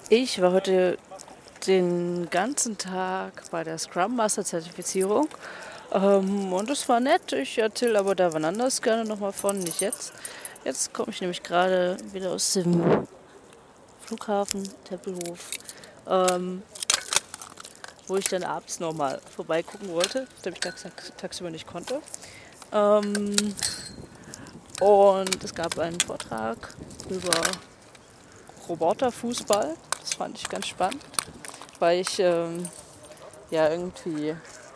Ich war heute den ganzen Tag bei der Scrum Master Zertifizierung und es war nett. Ich erzähle aber da wann anders gerne nochmal von, nicht jetzt. Jetzt komme ich nämlich gerade wieder aus dem Flughafen Tempelhof, ähm, wo ich dann abends nochmal vorbeigucken wollte, nachdem ich tagsüber nicht konnte. Ähm, und es gab einen Vortrag über Roboterfußball. Das fand ich ganz spannend, weil ich ja irgendwie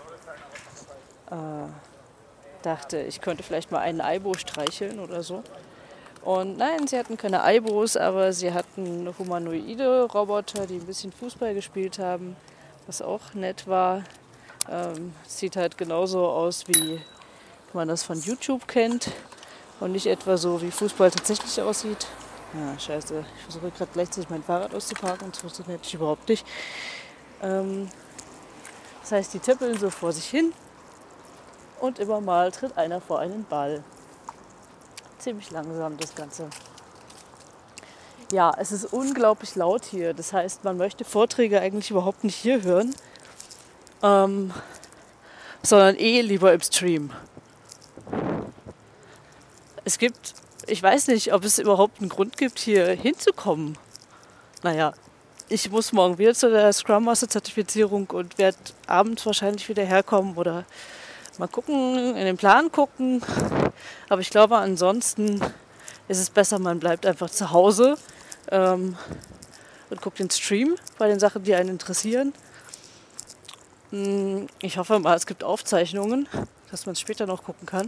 dachte, ich könnte vielleicht mal einen Aibo streicheln oder so. Und nein, sie hatten keine Aibos, aber sie hatten humanoide Roboter, die ein bisschen Fußball gespielt haben, was auch nett war. Sieht halt genauso aus, wie man das von YouTube kennt und nicht etwa so, wie Fußball tatsächlich aussieht. Ja, scheiße, ich versuche gerade gleichzeitig mein Fahrrad auszuparken und das funktioniert natürlich überhaupt nicht. Ähm, Das heißt, die tippeln so vor sich hin und immer mal tritt einer vor einen Ball. Ziemlich langsam das Ganze. Ja, es ist unglaublich laut hier. Das heißt, man möchte Vorträge eigentlich überhaupt nicht hier hören, ähm, sondern lieber im Stream. Es gibt, ich weiß nicht, ob es überhaupt einen Grund gibt, hier hinzukommen. Naja, ich muss morgen wieder zu der Scrum Master Zertifizierung und werde abends wahrscheinlich wieder herkommen oder mal gucken, in den Plan gucken. Aber ich glaube, ansonsten ist es besser, man bleibt einfach zu Hause ähm, und guckt den Stream bei den Sachen, die einen interessieren. Ich hoffe mal, es gibt Aufzeichnungen, dass man es später noch gucken kann.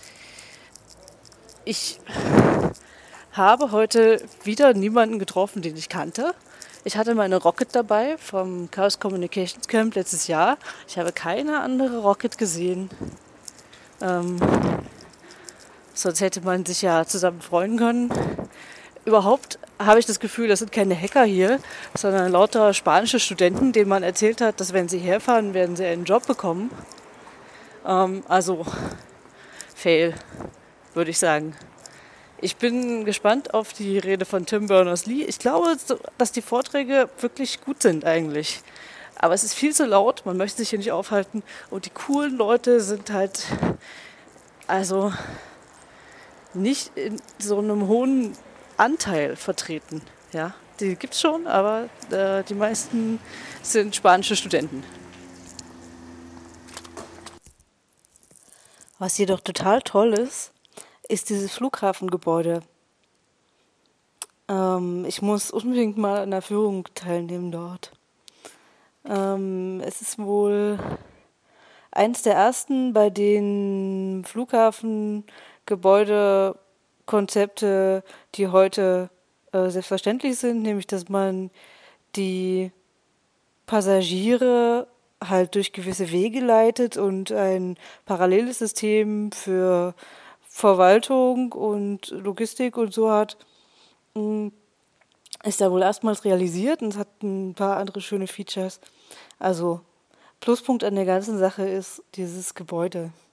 Ich habe heute wieder niemanden getroffen, den ich kannte. Ich hatte meine Rocket dabei vom Chaos Communications Camp letztes Jahr. Ich habe keine andere Rocket gesehen. Ähm, Sonst hätte man sich ja zusammen freuen können. Überhaupt habe ich das Gefühl, das sind keine Hacker hier, sondern lauter spanische Studenten, denen man erzählt hat, dass wenn sie herfahren, werden sie einen Job bekommen. Also Fail, würde ich sagen. Ich bin gespannt auf die Rede von Tim Berners-Lee. Ich glaube, dass die Vorträge wirklich gut sind eigentlich. Aber es ist viel zu laut, man möchte sich hier nicht aufhalten. Und die coolen Leute sind halt also nicht in so einem hohen Anteil vertreten. Ja, die gibt's schon, aber die meisten sind spanische Studenten. Was jedoch total toll ist, ist dieses Flughafengebäude. Ich muss unbedingt mal an der Führung teilnehmen dort. Es ist wohl eins der ersten, bei den Flughafengebäudekonzepte, die heute selbstverständlich sind, nämlich dass man die Passagiere halt durch gewisse Wege leitet und ein paralleles System für Verwaltung und Logistik und so hat, ist da wohl erstmals realisiert und es hat ein paar andere schöne Features. Also Pluspunkt an der ganzen Sache ist dieses Gebäude.